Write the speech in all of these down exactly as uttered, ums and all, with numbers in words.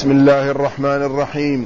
بسم الله الرحمن الرحيم.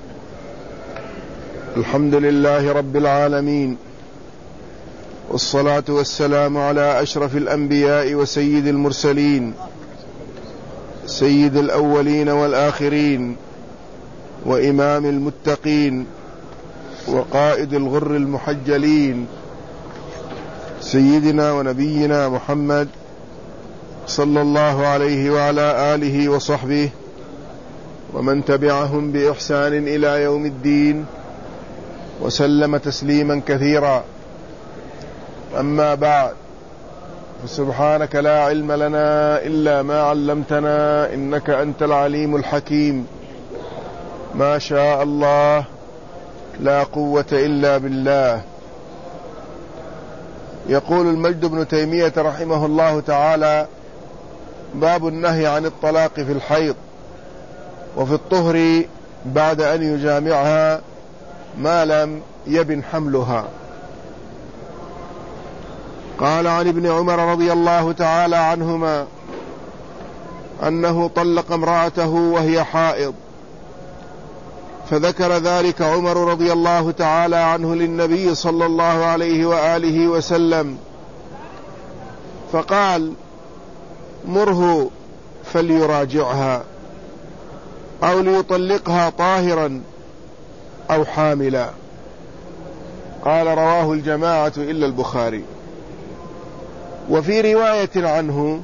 الحمد لله رب العالمين، والصلاة والسلام على أشرف الأنبياء وسيد المرسلين، سيد الأولين والآخرين، وإمام المتقين، وقائد الغر المحجلين، سيدنا ونبينا محمد صلى الله عليه وعلى آله وصحبه ومن تبعهم بإحسان إلى يوم الدين، وسلم تسليما كثيرا. أما بعد، فسبحانك لا علم لنا إلا ما علمتنا، إنك أنت العليم الحكيم. ما شاء الله، لا قوة إلا بالله. يقول المجد بن تيمية رحمه الله تعالى: باب النهي عن الطلاق في الحيض وفي الطهر بعد أن يجامعها ما لم يبن حملها. قال عن ابن عمر رضي الله تعالى عنهما أنه طلق امرأته وهي حائض، فذكر ذلك عمر رضي الله تعالى عنه للنبي صلى الله عليه وآله وسلم، فقال: مره فليراجعها، أو ليطلقها طاهرا أو حاملا. قال: رواه الجماعة إلا البخاري. وفي رواية عنه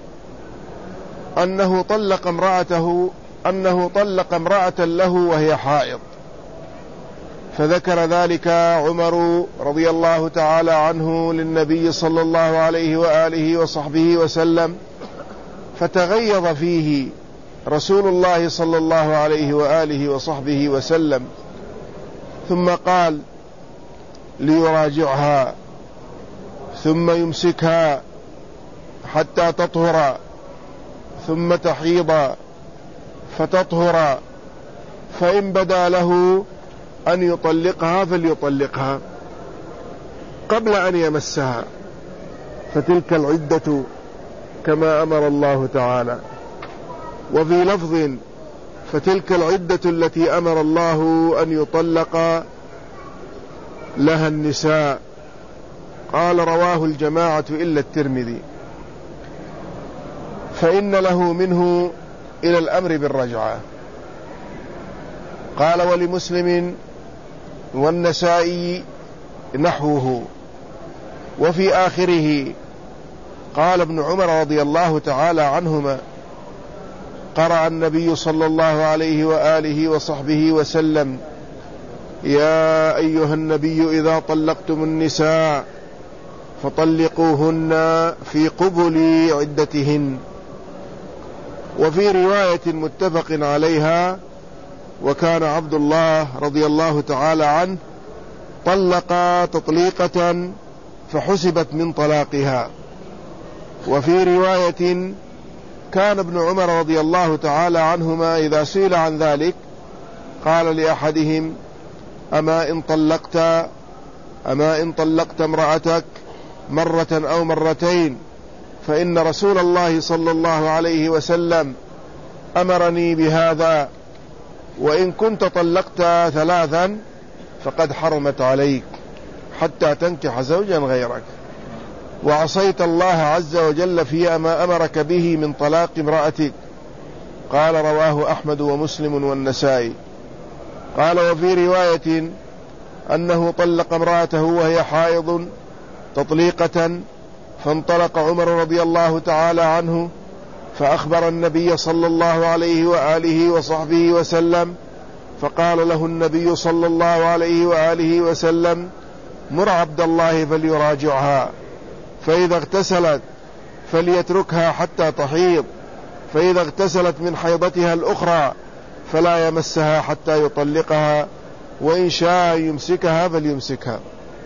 أنه طلق امرأته أنه طلق امرأة له وهي حائض، فذكر ذلك عمر رضي الله تعالى عنه للنبي صلى الله عليه وآله وصحبه وسلم، فتغيظ فيه رسول الله صلى الله عليه وآله وصحبه وسلم، ثم قال: ليراجعها ثم يمسكها حتى تطهر ثم تحيض فتطهر، فإن بدا له أن يطلقها فليطلقها قبل أن يمسها، فتلك العدة كما أمر الله تعالى. وفي لفظ: فتلك العدة التي أمر الله أن يطلق لها النساء. قال: رواه الجماعة إلا الترمذي. فإن له منه إلى الأمر بالرجعة. قال: ولمسلم والنسائي نحوه. وفي آخره قال ابن عمر رضي الله تعالى عنهما: قرأ النبي صلى الله عليه وآله وصحبه وسلم: يا أيها النبي إذا طلقتم النساء فطلقوهن في قبل عدتهن. وفي رواية متفق عليها: وكان عبد الله رضي الله تعالى عنه طلق تطليقة فحسبت من طلاقها. وفي رواية: كان ابن عمر رضي الله تعالى عنهما إذا سئل عن ذلك قال لأحدهم: أما إن طلقت أما إن طلقت امرأتك مرة أو مرتين فإن رسول الله صلى الله عليه وسلم أمرني بهذا، وإن كنت طلقت ثلاثا فقد حرمت عليك حتى تنكح زوجا غيرك، وعصيت الله عز وجل في ما أمرك به من طلاق امرأتك. قال: رواه أحمد ومسلم والنسائي. قال: وفي رواية أنه طلق امرأته وهي حائض تطليقة، فانطلق عمر رضي الله تعالى عنه فأخبر النبي صلى الله عليه وآله وصحبه وسلم، فقال له النبي صلى الله عليه وآله وسلم: مر عبد الله فليراجعها، فإذا اغتسلت فليتركها حتى تحيض، فإذا اغتسلت من حيضتها الأخرى فلا يمسها حتى يطلقها، وإن شاء يمسكها فليمسكها،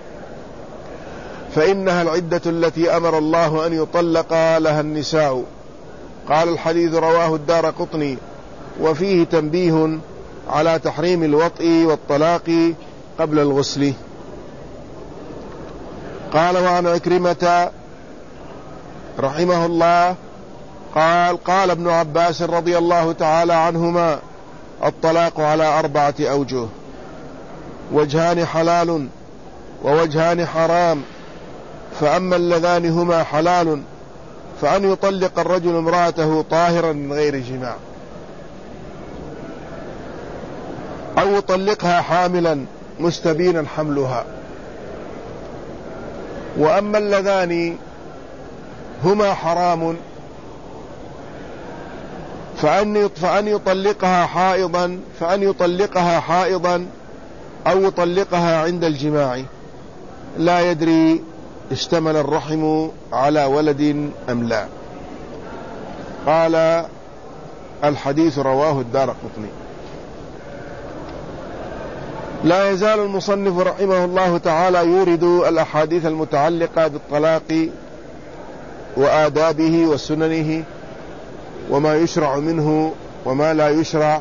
فإنها العدة التي أمر الله أن يطلق لها النساء. قال: الحديث رواه الدارقطني، وفيه تنبيه على تحريم الوطء والطلاق قبل الغسل. قال: وعن عكرمة رحمه الله قال: قال ابن عباس رضي الله تعالى عنهما: الطلاق على أربعة أوجه: وجهان حلال ووجهان حرام. فأما اللذان هما حلال فأن يطلق الرجل امرأته طاهرا من غير جماع، أو يطلقها حاملا مستبينا حملها. وأما اللذان هما حرام فأن فأن يطلقها حائضا فأن يطلقها حائضا أو يطلقها عند الجماع، لا يدري اشتمل الرحم على ولد أم لا. قال: الحديث رواه الدارقطني. لا يزال المصنف رحمه الله تعالى يورد الأحاديث المتعلقة بالطلاق وآدابه وسننه وما يشرع منه وما لا يشرع.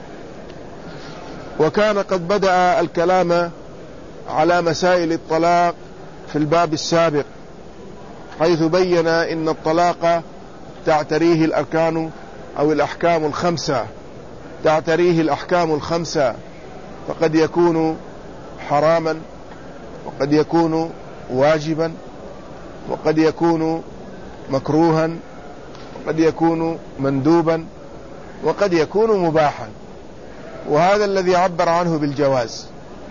وكان قد بدأ الكلام على مسائل الطلاق في الباب السابق، حيث بين إن الطلاق تعتريه الأركان أو الأحكام الخمسة، تعتريه الأحكام الخمسة، فقد يكون حراما، وقد يكون واجبا، وقد يكون مكروها، وقد يكون مندوبا، وقد يكون مباحا. وهذا الذي عبر عنه بالجواز.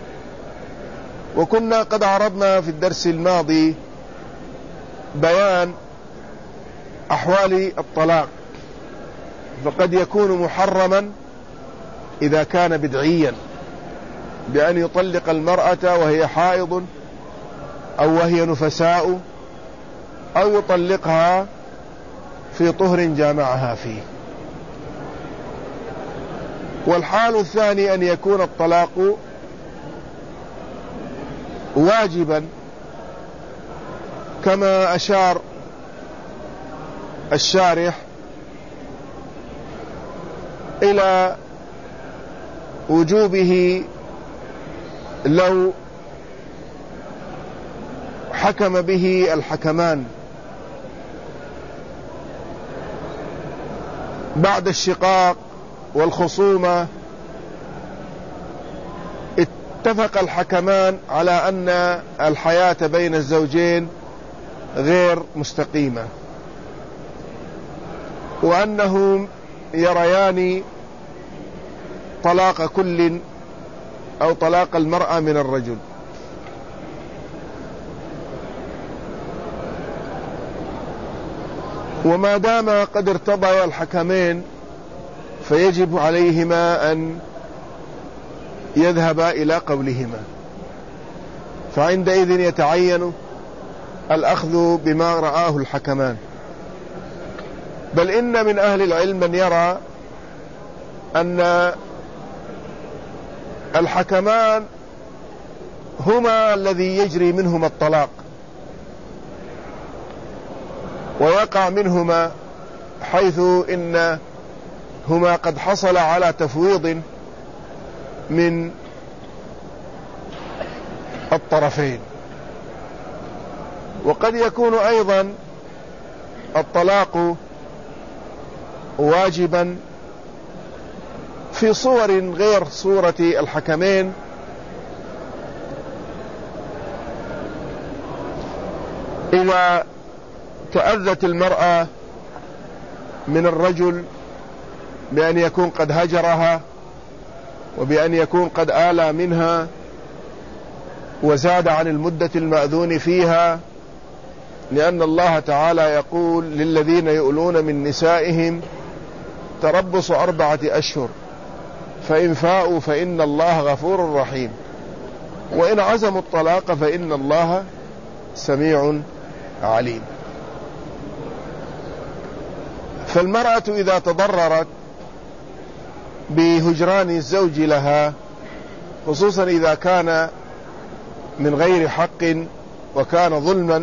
وكنا قد عرضنا في الدرس الماضي بيان أحوال الطلاق، فقد يكون محرما إذا كان بدعيا، بأن يطلق المرأة وهي حائض أو وهي نفساء، أو يطلقها في طهر جامعها فيه. والحال الثاني أن يكون الطلاق واجبا، كما أشار الشارح إلى وجوبه لو حكم به الحكمان بعد الشقاق والخصومة. اتفق الحكمان على أن الحياة بين الزوجين غير مستقيمة، وأنهم يريان طلاق كل أو طلاق المرأة من الرجل. وما دام قد ارتضى الحكمين فيجب عليهما أن يذهبا إلى قولهما، فعندئذ يتعين الأخذ بما رآه الحكمان. بل إن من أهل العلم من يرى أن الحكمان هما الذي يجري منهما الطلاق ويقع منهما، حيث إن هما قد حصل على تفويض من الطرفين. وقد يكون أيضا الطلاق واجبا في صور غير صورة الحكمين، إذا تأذت المرأة من الرجل بأن يكون قد هجرها، وبأن يكون قد آلى منها وزاد عن المدة المأذون فيها، لأن الله تعالى يقول: للذين يؤلون من نسائهم تربص أربعة أشهر فإن فاءوا فإن الله غفور رحيم، وإن عزموا الطلاق فإن الله سميع عليم. فالمرأة إذا تضررت بهجران الزوج لها، خصوصا إذا كان من غير حق وكان ظلما،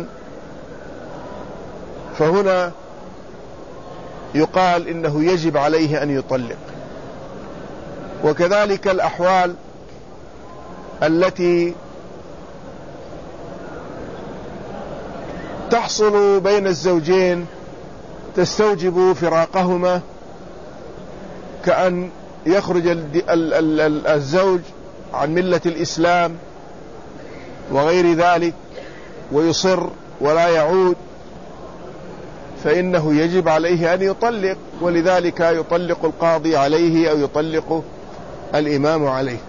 فهنا يقال إنه يجب عليه أن يطلق. وكذلك الأحوال التي تحصل بين الزوجين تستوجب فراقهما، كأن يخرج الزوج عن ملة الإسلام وغير ذلك ويصر ولا يعود، فإنه يجب عليه أن يطلق، ولذلك يطلق القاضي عليه أو يطلق الإمام عليه.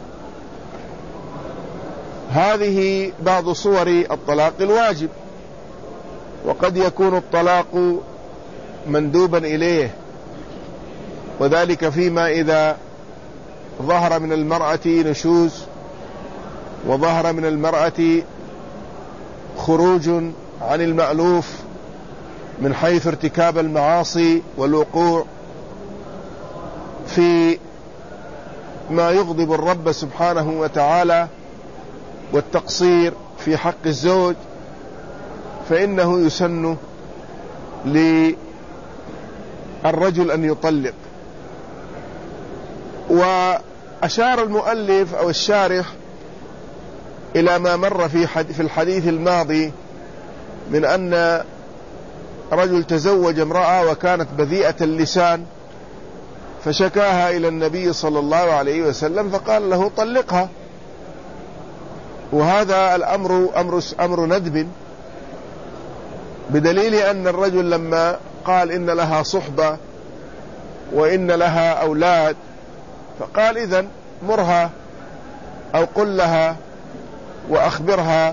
هذه بعض صور الطلاق الواجب. وقد يكون الطلاق مندوبا إليه، وذلك فيما إذا ظهر من المرأة نشوز، وظهر من المرأة خروج عن المألوف من حيث ارتكاب المعاصي والوقوع في ما يغضب الرب سبحانه وتعالى والتقصير في حق الزوج، فإنه يسن للرجل أن يطلق. وأشار المؤلف أو الشارح إلى ما مر في في الحديث الماضي من أن رجل تزوج امرأة وكانت بذيئة اللسان، فشكاها إلى النبي صلى الله عليه وسلم فقال له طلقها. وهذا الأمر أمر, أمر ندب، بدليل أن الرجل لما قال إن لها صحبة وإن لها أولاد، فقال إذن مرها أو قل لها وأخبرها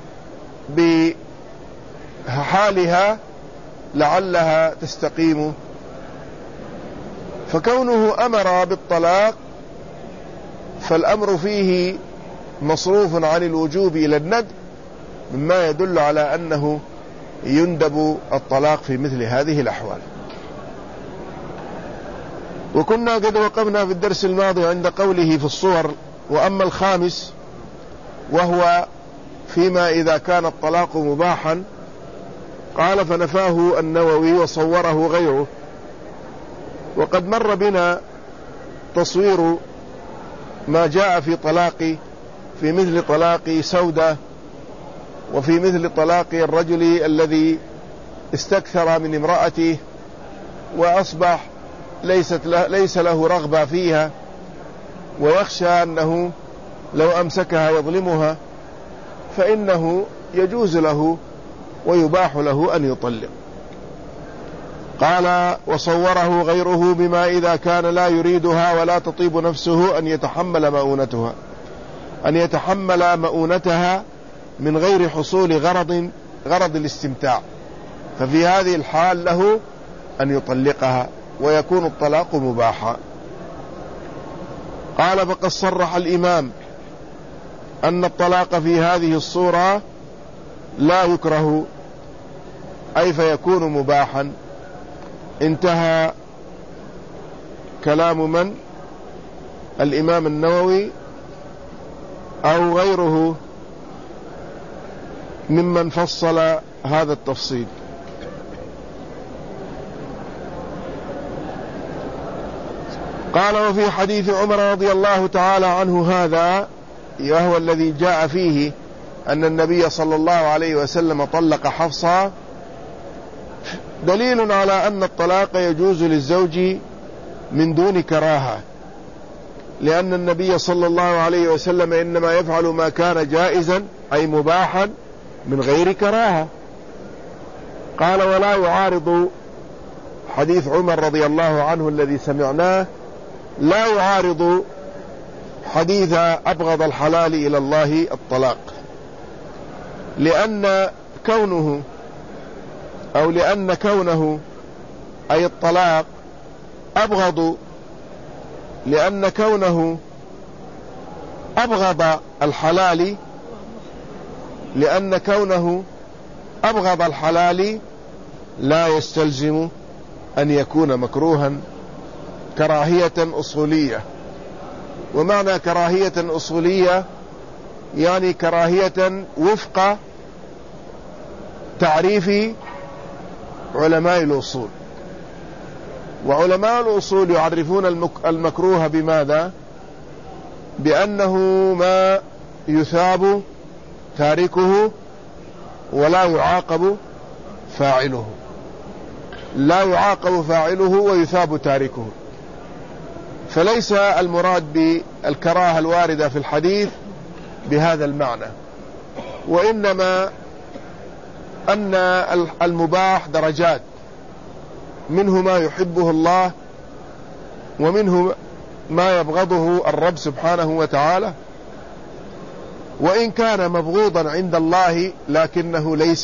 بحالها لعلها تستقيم. فكونه أمر بالطلاق فالأمر فيه مصروف عن الوجوب إلى الندب، مما يدل على أنه يندب الطلاق في مثل هذه الأحوال. وكنا قد وقفنا في الدرس الماضي عند قوله في الصور: وأما الخامس وهو فيما إذا كان الطلاق مباحا، قال: فنفاه النووي وصوره غيره. وقد مر بنا تصوير ما جاء في طلاق في مثل طلاق سودة، وفي مثل طلاق الرجل الذي استكثر من امرأته وأصبح ليست له ليس له رغبة فيها، ويخشى أنه لو أمسكها يظلمها، فإنه يجوز له ويباح له أن يطلق. قال: وصوره غيره بما إذا كان لا يريدها ولا تطيب نفسه أن يتحمل مؤونتها أن يتحمل مؤونتها من غير حصول غرض غرض الاستمتاع، ففي هذه الحال له أن يطلقها ويكون الطلاق مباحا. قال: فقد صرح الإمام أن الطلاق في هذه الصورة لا يكره، أي فيكون مباحا. انتهى كلام من؟ الإمام النووي أو غيره ممن فصل هذا التفصيل. قال: وفي حديث عمر رضي الله تعالى عنه هذا، وهو الذي جاء فيه أن النبي صلى الله عليه وسلم طلق حفصة، دليل على أن الطلاق يجوز للزوج من دون كراهة، لأن النبي صلى الله عليه وسلم إنما يفعل ما كان جائزا أي مباحا من غير كراهة. قال: ولا يعارض حديث عمر رضي الله عنه الذي سمعناه، لا يعارض حديث أبغض الحلال إلى الله الطلاق، لأن كونه أو لأن كونه أي الطلاق أبغض، لأن كونه أبغض الحلال لأن كونه أبغض الحلال لا يستلزم أن يكون مكروها كراهية أصولية. ومعنى كراهية أصولية يعني كراهية وفق تعريف علماء الأصول. وعلماء الأصول يعرفون المكروه بماذا؟ بأنه ما يثاب تاركه ولا يعاقب فاعله، لا يعاقب فاعله ويثاب تاركه. فليس المراد بالكراهة الواردة في الحديث بهذا المعنى، وإنما أن المباح درجات، منه ما يحبه الله ومنه ما يبغضه الرب سبحانه وتعالى، وإن كان مبغوضا عند الله لكنه ليس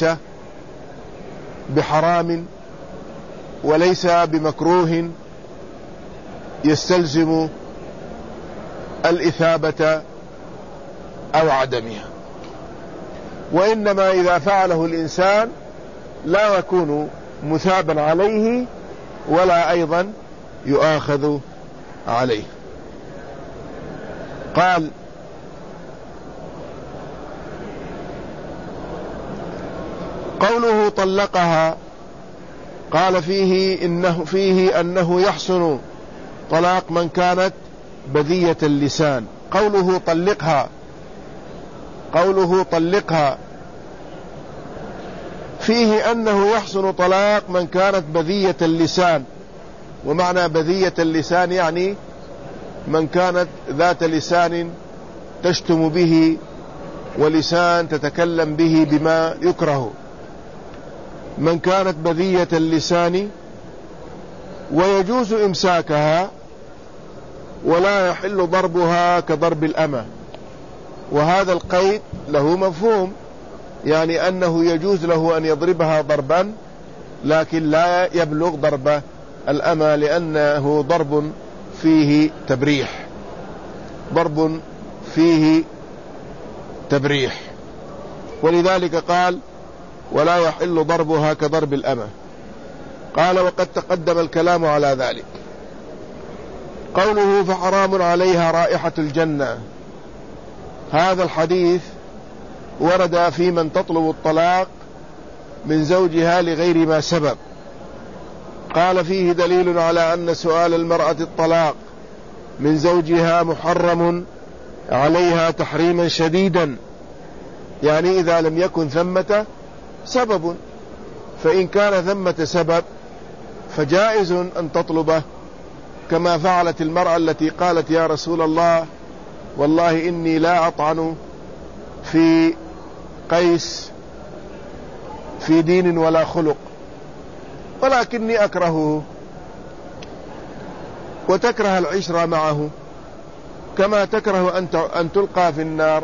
بحرام وليس بمكروه يستلزم الإثابة أو عدمها، وإنما إذا فعله الإنسان لا يكون مثابا عليه ولا أيضا يؤاخذ عليه. قال: قوله طلقها، قال فيه إنه فيه أنه يحسن طلاق من كانت بذية اللسان. قوله طلقها قوله طلقها فيه أنه يحسن طلاق من كانت بذية اللسان. ومعنى بذية اللسان يعني من كانت ذات لسان تشتم به ولسان تتكلم به بما يكره، من كانت بذية اللسان، ويجوز إمساكها ولا يحل ضربها كضرب الأمة. وهذا القيد له مفهوم، يعني أنه يجوز له أن يضربها ضربا لكن لا يبلغ ضرب الأمة، لأنه ضرب فيه تبريح ضرب فيه تبريح ولذلك قال: ولا يحل ضربها كضرب الأمة. قال: وقد تقدم الكلام على ذلك. قوله: فحرام عليها رائحة الجنة، هذا الحديث ورد في من تطلب الطلاق من زوجها لغير ما سبب. قال: فيه دليل على أن سؤال المرأة الطلاق من زوجها محرم عليها تحريما شديدا، يعني إذا لم يكن ثمة سبب، فإن كان ثمة سبب فجائز أن تطلبه، كما فعلت المرأة التي قالت: يا رسول الله، والله إني لا أطعن في قيس في دين ولا خلق ولكني أكرهه، وتكره العشرة معه كما تكره أن تلقى في النار.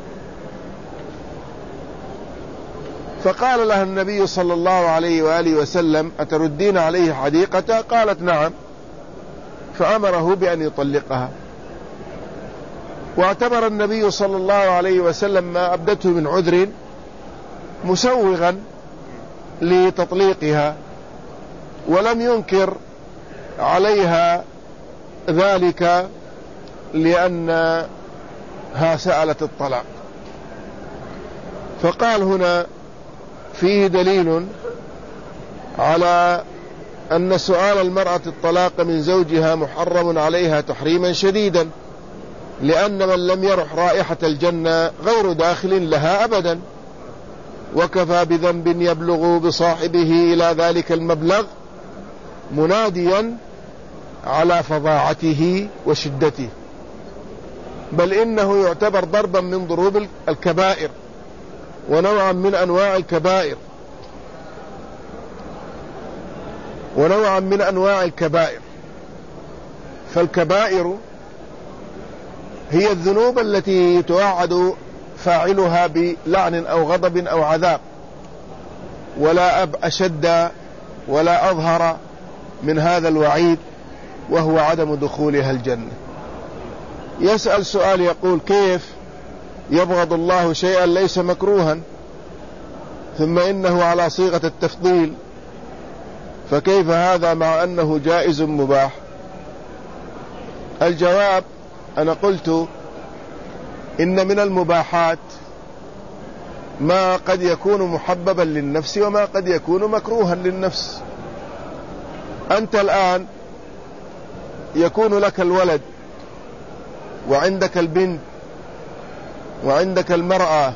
فقال لها النبي صلى الله عليه وآله وسلم: أتردين عليه حديقته؟ قالت: نعم. فأمره بأن يطلقها، واعتبر النبي صلى الله عليه وسلم ما أبدته من عذر مسوغا لتطليقها، ولم ينكر عليها ذلك لأنها سألت الطلاق. فقال هنا: فيه دليل على أن سؤال المرأة الطلاق من زوجها محرم عليها تحريما شديدا، لأن من لم يرح رائحة الجنة غير داخل لها أبدا، وكفى بذنب يبلغ بصاحبه إلى ذلك المبلغ مناديا على فظاعته وشدته، بل إنه يعتبر ضربا من ضروب الكبائر ونوعا من أنواع الكبائر ونوعا من أنواع الكبائر فالكبائر هي الذنوب التي يتوعد فاعلها بلعن أو غضب أو عذاب، ولا أب أشد ولا أظهر من هذا الوعيد، وهو عدم دخولها الجنة. يسأل سؤال يقول: كيف يبغض الله شيئا ليس مكروها ثم إنه على صيغة التفضيل، فكيف هذا مع أنه جائز مباح؟ الجواب: أنا قلت إن من المباحات ما قد يكون محببا للنفس وما قد يكون مكروها للنفس. أنت الآن يكون لك الولد وعندك البنت وعندك المرأة،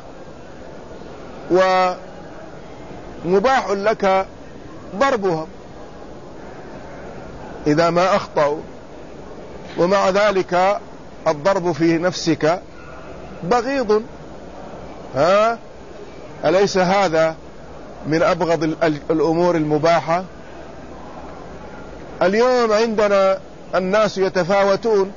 ومباح لك ضربهم إذا ما أخطأوا، ومع ذلك الضرب في نفسك بغيض. ها أليس هذا من أبغض الأمور المباحة؟ اليوم عندنا الناس يتفاوتون،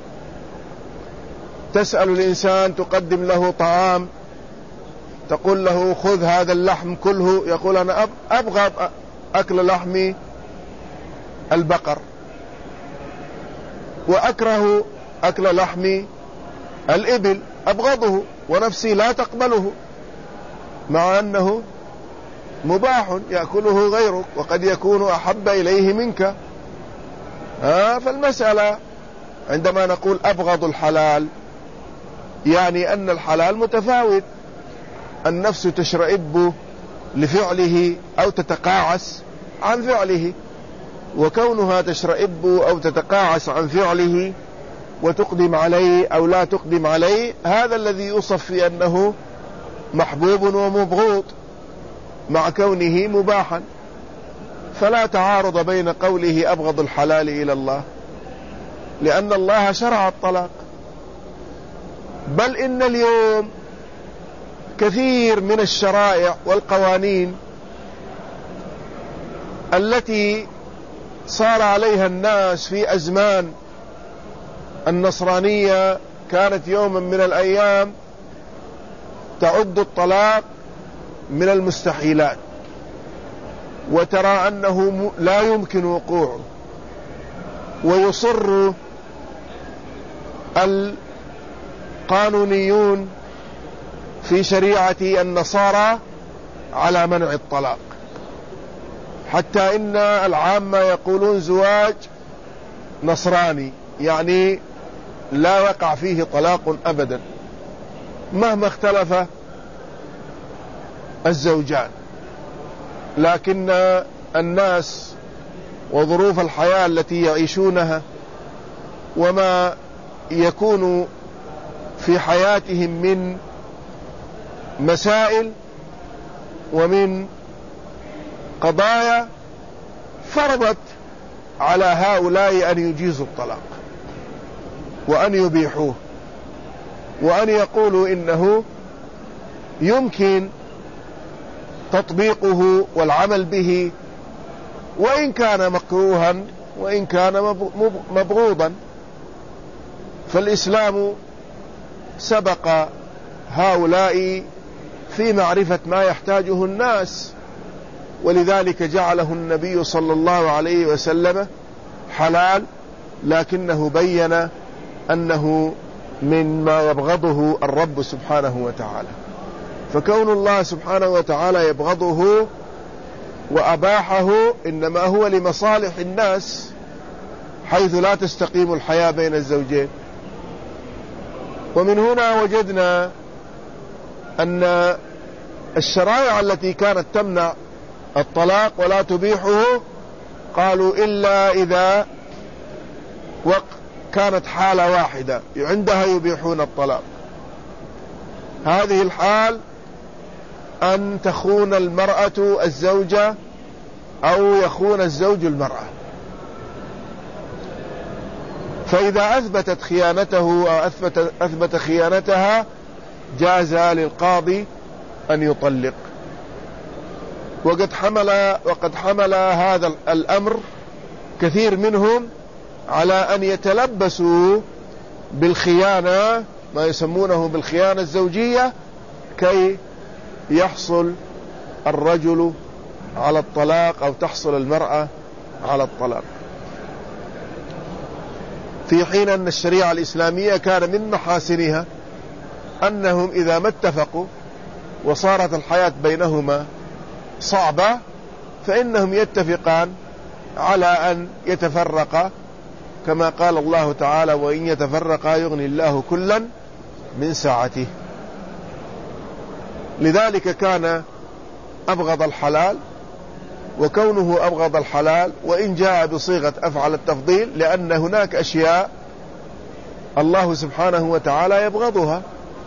تسأل الإنسان، تقدم له طعام، تقول له خذ هذا اللحم كله، يقول أنا أبغض أكل لحم البقر وأكره أكل لحم الإبل، أبغضه ونفسي لا تقبله، مع أنه مباح يأكله غيرك وقد يكون أحب إليه منك. آه فالمسألة عندما نقول أبغض الحلال يعني أن الحلال متفاوت، النفس تشرئب لفعله أو تتقاعس عن فعله، وكونها تشرئب أو تتقاعس عن فعله وتقدم عليه أو لا تقدم عليه، هذا الذي يوصف في أنه محبوب ومبغوض مع كونه مباحا. فلا تعارض بين قوله أبغض الحلال إلى الله، لأن الله شرع الطلاق. بل إن اليوم كثير من الشرائع والقوانين التي صار عليها الناس في أزمان النصرانية كانت يوما من الأيام تعد الطلاق من المستحيلات، وترى أنه لا يمكن وقوعه، ويصر القانونيون في شريعة النصارى على منع الطلاق، حتى إن العامة يقولون زواج نصراني، يعني لا يقع فيه طلاق أبدا مهما اختلف الزوجان. لكن الناس وظروف الحياة التي يعيشونها وما يكون في حياتهم من مسائل ومن قضايا فرضت على هؤلاء أن يجيزوا الطلاق وأن يبيحوه وأن يقولوا إنه يمكن تطبيقه والعمل به وإن كان مكروها وإن كان مبغوضا. فالإسلام سبق هؤلاء في معرفة ما يحتاجه الناس، ولذلك جعله النبي صلى الله عليه وسلم حلال، لكنه بين أنه مما يبغضه الرب سبحانه وتعالى. فكون الله سبحانه وتعالى يبغضه وأباحه إنما هو لمصالح الناس، حيث لا تستقيم الحياة بين الزوجين. ومن هنا وجدنا أن الشرائع التي كانت تمنع الطلاق ولا تبيحه قالوا إلا إذا وق كانت حالة واحدة عندها يبيحون الطلاق. هذه الحال أن تخون المرأة الزوجة أو يخون الزوج المرأة، فإذا أثبتت خيانته أو أثبت, أثبت خيانتها جاز للقاضي أن يطلق. وقد حمل وقد حمل هذا الأمر كثير منهم على أن يتلبسوا بالخيانة، ما يسمونه بالخيانة الزوجية، كي يحصل الرجل على الطلاق أو تحصل المرأة على الطلاق، في حين أن الشريعة الإسلامية كان من محاسنها أنهم إذا ما اتفقوا وصارت الحياة بينهما صعبة فإنهم يتفقان على أن يتفرقا، كما قال الله تعالى وإن يتفرقا يغني الله كلا من سعته. لذلك كان أبغض الحلال، وكونه أبغض الحلال وإن جاء بصيغة أفعل التفضيل، لأن هناك أشياء الله سبحانه وتعالى يبغضها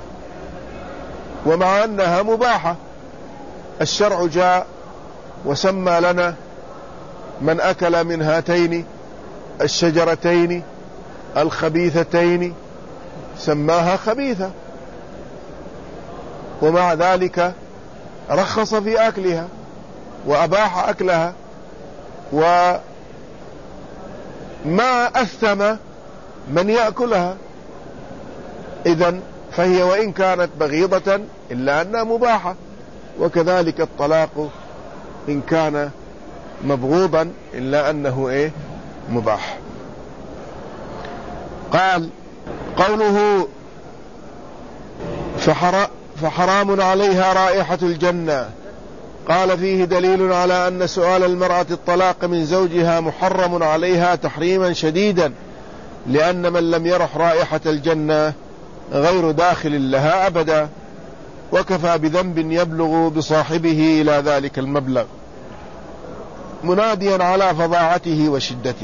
ومع أنها مباحة. الشرع جاء وسمى لنا من أكل من هاتين الشجرتين الخبيثتين سماها خبيثة، ومع ذلك رخص في أكلها وأباح أكلها، وما أثم من يأكلها. إذن فهي وإن كانت بغيضة إلا أنها مباحة، وكذلك الطلاق إن كان مبغوضا إلا أنه إيه مباح. قال قوله فحرام عليها رائحة الجنة، قال فيه دليل على أن سؤال المرأة الطلاق من زوجها محرم عليها تحريما شديدا، لأن من لم يرح رائحة الجنة غير داخل لها أبدا، وكفى بذنب يبلغ بصاحبه إلى ذلك المبلغ، مناديا على فظاعته وشدته.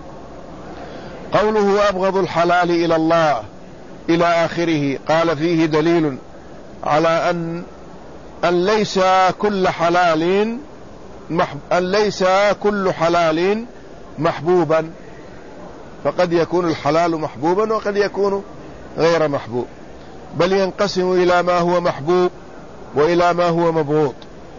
قوله أبغض الحلال إلى الله إلى آخره، قال فيه دليل على أن أن ليس كل حلال أن ليس كل حلال محبوبا، فقد يكون الحلال محبوبا وقد يكون غير محبوب، بل ينقسم إلى ما هو محبوب وإلى ما هو مبغوض.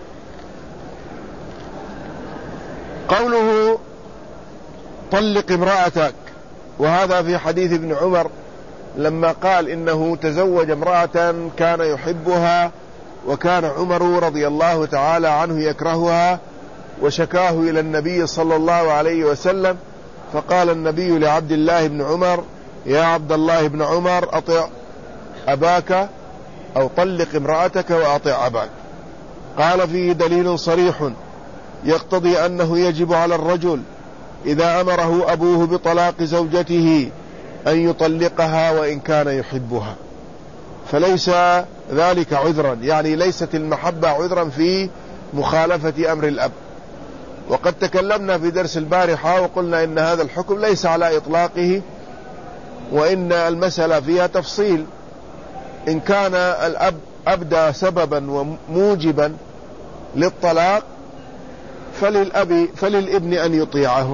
قوله طلق امرأتك، وهذا في حديث ابن عمر لما قال إنه تزوج امرأة كان يحبها، وكان عمر رضي الله تعالى عنه يكرهها، وشكاه إلى النبي صلى الله عليه وسلم، فقال النبي لعبد الله بن عمر: يا عبد الله بن عمر، أطع أباك أو طلق امرأتك وأطع أباك. قال فيه دليل صريح يقتضي أنه يجب على الرجل إذا أمره أبوه بطلاق زوجته أن يطلقها وإن كان يحبها، فليس ذلك عذرا، يعني ليست المحبة عذرا في مخالفة أمر الأب. وقد تكلمنا في درس البارحة وقلنا إن هذا الحكم ليس على إطلاقه، وإن المسألة فيها تفصيل. إن كان الأب أبدى سببا وموجبا للطلاق فللأب فللابن أن يطيعه،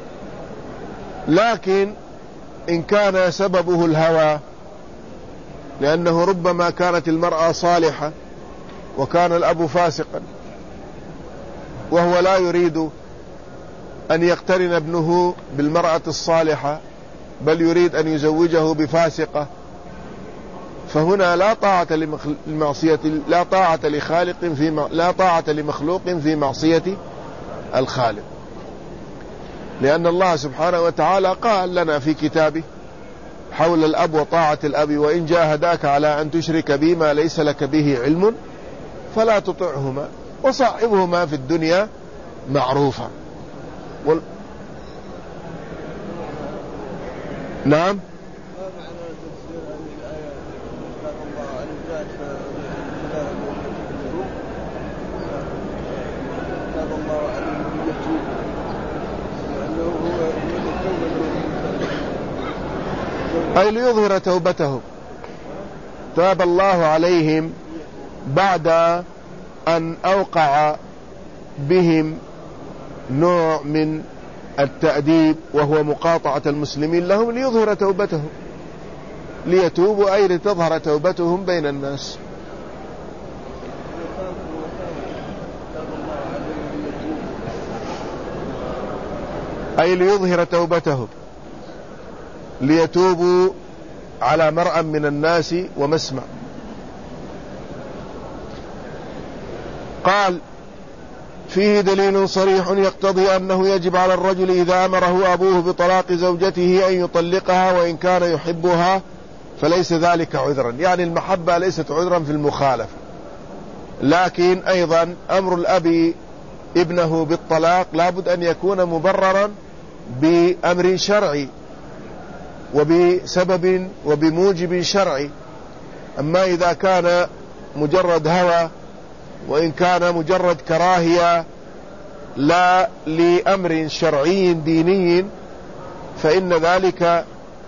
لكن إن كان سببه الهوى، لأنه ربما كانت المرأة صالحة وكان الأب فاسقا، وهو لا يريد أن يقترن ابنه بالمرأة الصالحة بل يريد أن يزوجه بفاسقة، فهنا لا طاعة لمعصية لا طاعة لخالق في لا طاعة لمخلوق في معصية الخالق، لأن الله سبحانه وتعالى قال لنا في كتابه حول الأب وطاعة الأب: وإن جاهداك على أن تشرك بي ما ليس لك به علم فلا تطعهما وصاحبهما في الدنيا معروفا. وال... نعم. أي ليظهر توبتهم، تاب الله عليهم بعد أن أوقع بهم نوع من التأديب وهو مقاطعة المسلمين لهم، ليظهر توبتهم، ليتوبوا أي لتظهر توبتهم بين الناس. أي ليظهر توبتهم ليتوبوا على مرأى من الناس ومسمع. قال فيه دليل صريح يقتضي أنه يجب على الرجل إذا أمره أبوه بطلاق زوجته أن يطلقها وإن كان يحبها، فليس ذلك عذرا، يعني المحبة ليست عذرا في المخالفة، لكن أيضا أمر الأب ابنه بالطلاق لابد أن يكون مبررا بأمر شرعي وبسبب وبموجب شرعي. أما إذا كان مجرد هوى وإن كان مجرد كراهية لا لأمر شرعي ديني فإن ذلك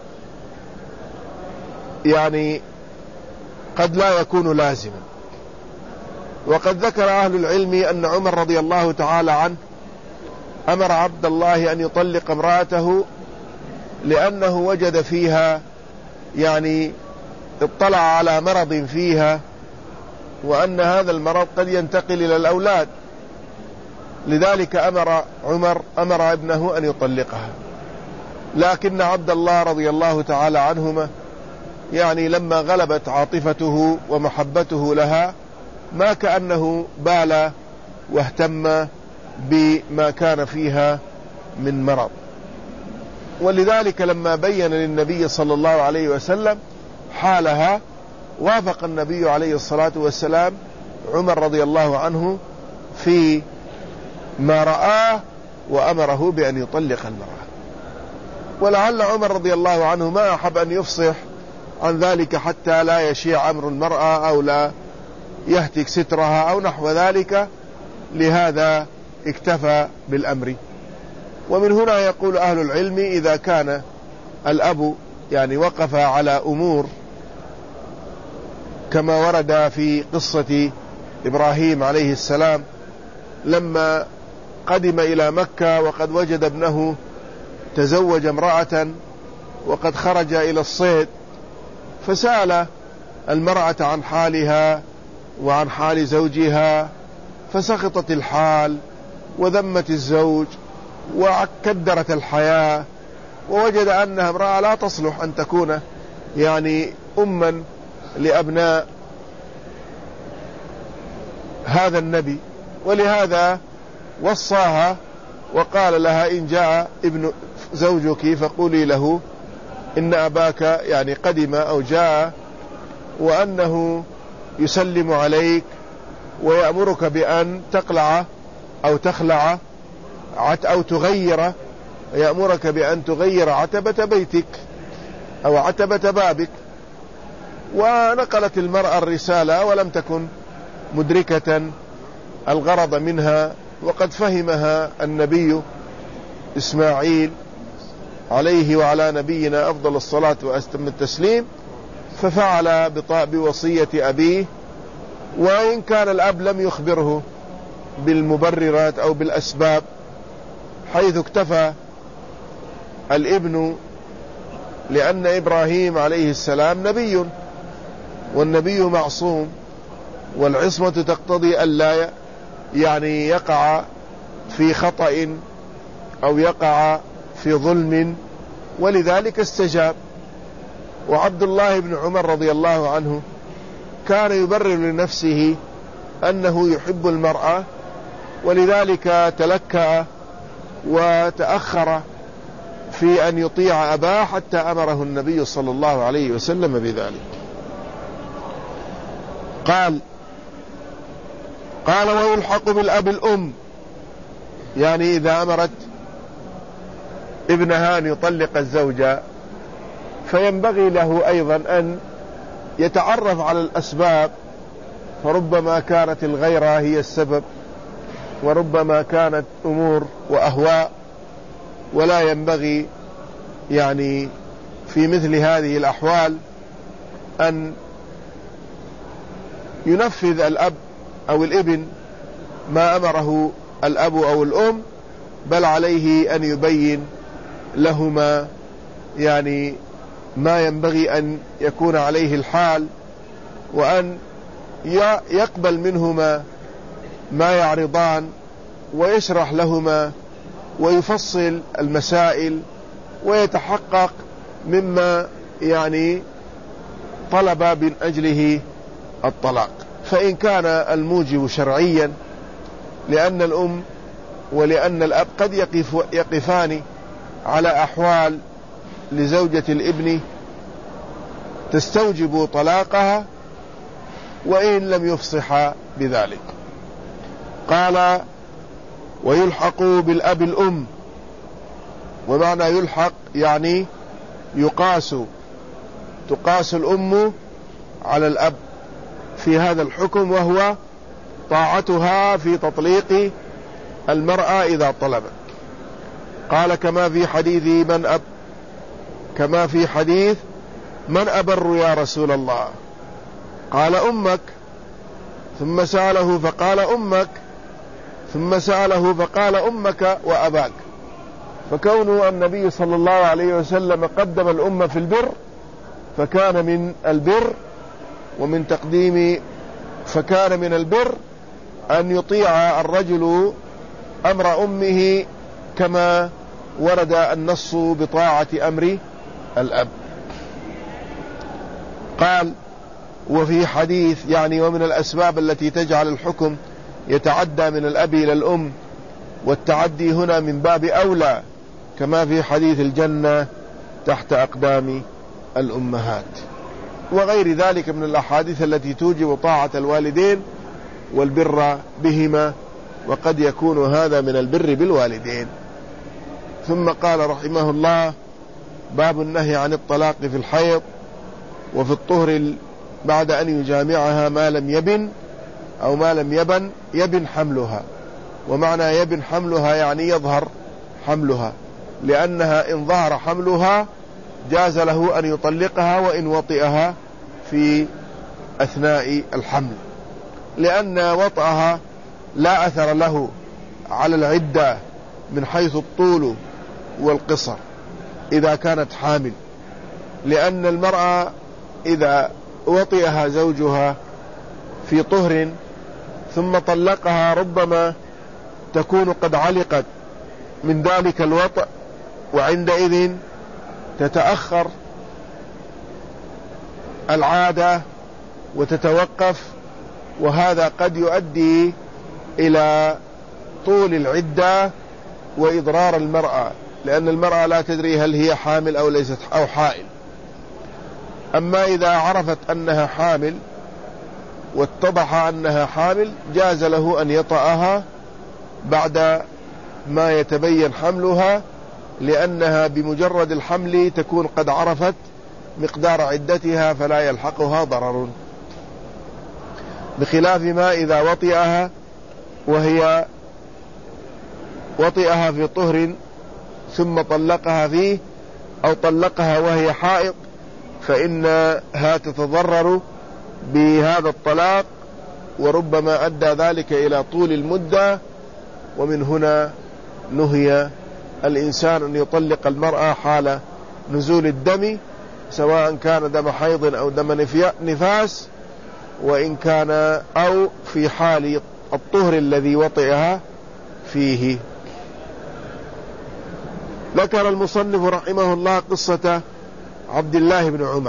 يعني قد لا يكون لازما. وقد ذكر أهل العلم أن عمر رضي الله تعالى عنه أمر عبد الله أن يطلق امرأته لأنه وجد فيها يعني اطلع على مرض فيها، وأن هذا المرض قد ينتقل إلى الأولاد، لذلك أمر عمر أمر ابنه أن يطلقها. لكن عبد الله رضي الله تعالى عنهما يعني لما غلبت عاطفته ومحبته لها ما كأنه بال واهتم بما كان فيها من مرض. ولذلك لما بين للنبي صلى الله عليه وسلم حالها وافق النبي عليه الصلاة والسلام عمر رضي الله عنه في ما رآه وأمره بأن يطلق المرأة. ولعل عمر رضي الله عنه ما أحب أن يفصح عن ذلك حتى لا يشيع أمر المرأة أو لا يهتك سترها أو نحو ذلك، لهذا اكتفى بالأمر. ومن هنا يقول أهل العلم إذا كان الأب يعني وقف على أمور كما ورد في قصة إبراهيم عليه السلام لما قدم إلى مكة وقد وجد ابنه تزوج امرأة وقد خرج إلى الصيد، فسأل المرأة عن حالها وعن حال زوجها، فسخطت الحال وذمت الزوج وكدرت الحياة، ووجد أنها امرأة لا تصلح أن تكون يعني أما لأبناء هذا النبي. ولهذا وصاها وقال لها إن جاء ابن زوجك فقولي له إن أباك يعني قدم أو جاء وأنه يسلم عليك ويأمرك بأن تقلع أو تخلع أو تغير، يأمرك بأن تغير عتبة بيتك أو عتبة بابك. ونقلت المرأة الرسالة ولم تكن مدركة الغرض منها، وقد فهمها النبي إسماعيل عليه وعلى نبينا أفضل الصلاة وأتم التسليم، ففعل بوصية أبيه. وإن كان الأب لم يخبره بالمبررات أو بالأسباب، حيث اكتفى الابن، لأن إبراهيم عليه السلام نبي والنبي معصوم، والعصمة تقتضي ألا يعني يقع في خطأ أو يقع في ظلم، ولذلك استجاب. وعبد الله بن عمر رضي الله عنه كان يبرر لنفسه أنه يحب المرأة، ولذلك تلكأ وتأخر في أن يطيع أباه حتى أمره النبي صلى الله عليه وسلم بذلك. قال قال ويلحق بالأب الأم، يعني إذا أمرت ابنها أن يطلق الزوجة فينبغي له أيضا أن يتعرف على الأسباب، فربما كانت الغيرة هي السبب، وربما كانت أمور وأهواء، ولا ينبغي يعني في مثل هذه الأحوال أن ينفذ الأب أو الابن ما أمره الأب أو الأم، بل عليه أن يبين لهما يعني ما ينبغي أن يكون عليه الحال، وأن يقبل منهما ما يعرضان، ويشرح لهما ويفصل المسائل، ويتحقق مما يعني طلب من أجله الطلاق. فإن كان الموجب شرعيا، لأن الأم ولأن الأب قد يقف يقفان على أحوال لزوجة الابن تستوجب طلاقها وإن لم يفصح بذلك. قال ويلحق بالأب الأم، ومعنى يلحق يعني يقاس تقاس الأم على الأب في هذا الحكم، وهو طاعتها في تطليق المرأة إذا طلبت. قال كما في حديث من أب كما في حديث من أبر يا رسول الله؟ قال أمك، ثم سأله فقال أمك، ثم سأله فقال أمك وأباك. فكونه النبي صلى الله عليه وسلم قدم الأمة في البر فكان من البر، ومن تقديم فكان من البر أن يطيع الرجل أمر أمه كما ورد النص بطاعة أمر الأب. قال: وفي حديث يعني ومن الأسباب التي تجعل الحكم يتعدى من الأب إلى الأم، والتعدي هنا من باب أولى، كما في حديث الجنة تحت أقدام الأمهات، وغير ذلك من الأحاديث التي توجب طاعة الوالدين والبر بهما، وقد يكون هذا من البر بالوالدين. ثم قال رحمه الله: باب النهي عن الطلاق في الحيض وفي الطهر بعد أن يجامعها ما لم يبن أو ما لم يبن يبن حملها. ومعنى يبن حملها يعني يظهر حملها، لأنها إن ظهر حملها جاز له أن يطلقها وإن وطئها في أثناء الحمل، لأن وطئها لا أثر له على العدة من حيث الطول والقصر إذا كانت حامل، لأن المرأة إذا وطئها زوجها في طهر ثم طلقها ربما تكون قد علقت من ذلك الوطء، وعندئذ تتأخر العادة وتتوقف، وهذا قد يؤدي إلى طول العدة وإضرار المرأة، لأن المرأة لا تدري هل هي حامل أو ليست أو حائل. أما إذا عرفت أنها حامل واتضح أنها حامل جاز له أن يطأها بعد ما يتبين حملها، لأنها بمجرد الحمل تكون قد عرفت مقدار عدتها فلا يلحقها ضرر، بخلاف ما إذا وطئها وهي وطئها في طهر ثم طلقها فيه أو طلقها وهي حائض، فإنها تتضرر بهذا الطلاق، وربما أدى ذلك إلى طول المدة. ومن هنا نهي الإنسان أن يطلق المرأة حال نزول الدم، سواء كان دم حيض أو دم نفاس، وإن كان أو في حال الطهر الذي وطئها فيه. ذكر المصنف رحمه الله قصة عبد الله بن عمر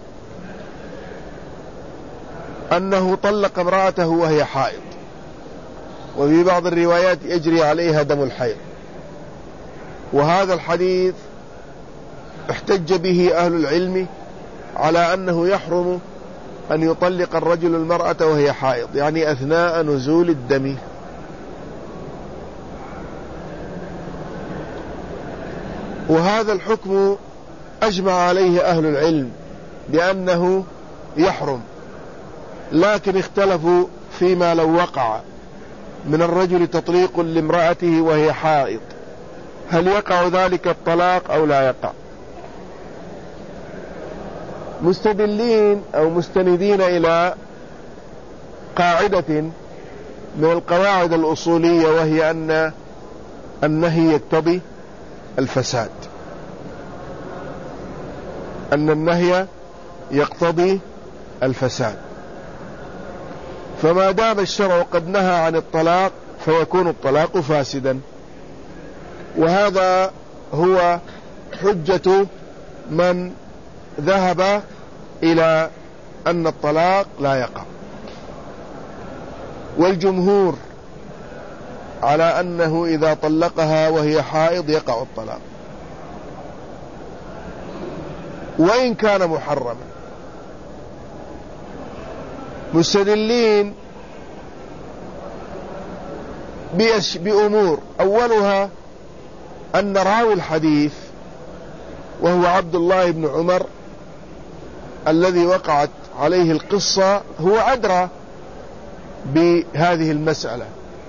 أنه طلق امرأته وهي حائض، وفي بعض الروايات يجري عليها دم الحيض، وهذا الحديث احتج به أهل العلم على أنه يحرم أن يطلق الرجل المرأة وهي حائض، يعني أثناء نزول الدم. وهذا الحكم أجمع عليه أهل العلم بأنه يحرم، لكن اختلفوا فيما لو وقع من الرجل تطليق لامرأته وهي حائض، هل يقع ذلك الطلاق أو لا يقع؟ مستدلين أو مستندين إلى قاعدة من القواعد الأصولية، وهي أن النهي يقتضي الفساد، أن النهي يقتضي الفساد، فما دام الشرع قد نهى عن الطلاق فيكون الطلاق فاسدا. وهذا هو حجة من ذهب إلى أن الطلاق لا يقع، والجمهور على أنه إذا طلقها وهي حائض يقع الطلاق وإن كان محرما، مستدلين بأمور، أولها أن راوي الحديث وهو عبد الله بن عمر الذي وقعت عليه القصة هو أدرى بهذه المسألة،